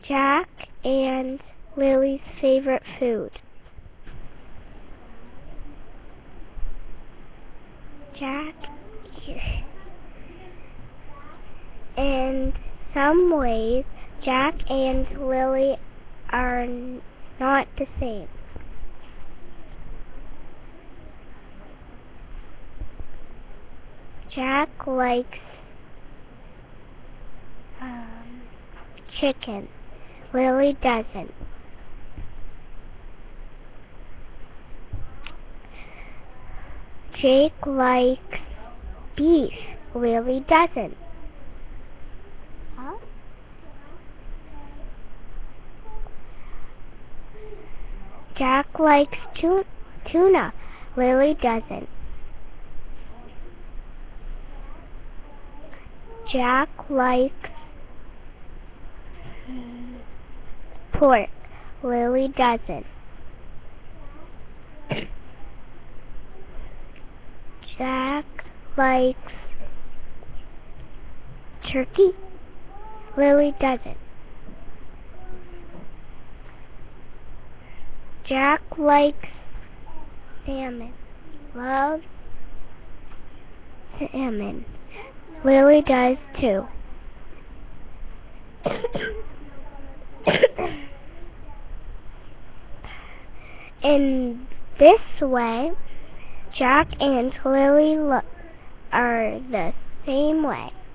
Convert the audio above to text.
Jack and Lily's favorite food. Jack, in some ways, Jack and Lily are not the same. Jack likes chicken. Lily doesn't. Jake likes beef. Lily doesn't. Huh? Jack likes tuna. Lily doesn't. Jack likes pork. Lily doesn't. Jack likes turkey. Lily doesn't. Jack likes salmon. Loves salmon. Lily does too. In this way, Jack and Lily are the same way.